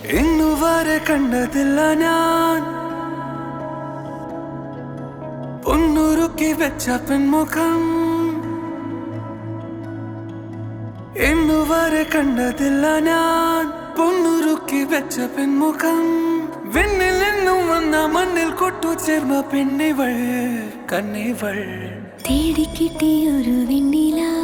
ഇന്നുവരെ കണ്ടതില്ല ഞാൻ പൊന്നുരുക്കി വെച്ച പെൺമുഖം. ഇന്നുവരെ കണ്ടതില്ല ഞാൻ പൊന്നുരുക്കി വെച്ച പെൺമുഖം. വെണ്ണിൽ നിന്നും വന്ന മണ്ണിൽ കൊട്ടുചേർന്ന പെണ്ണിവൾ കണ്ണിവൾ. തേടിക്കിട്ടിയൊരു വെണ്ണിലാ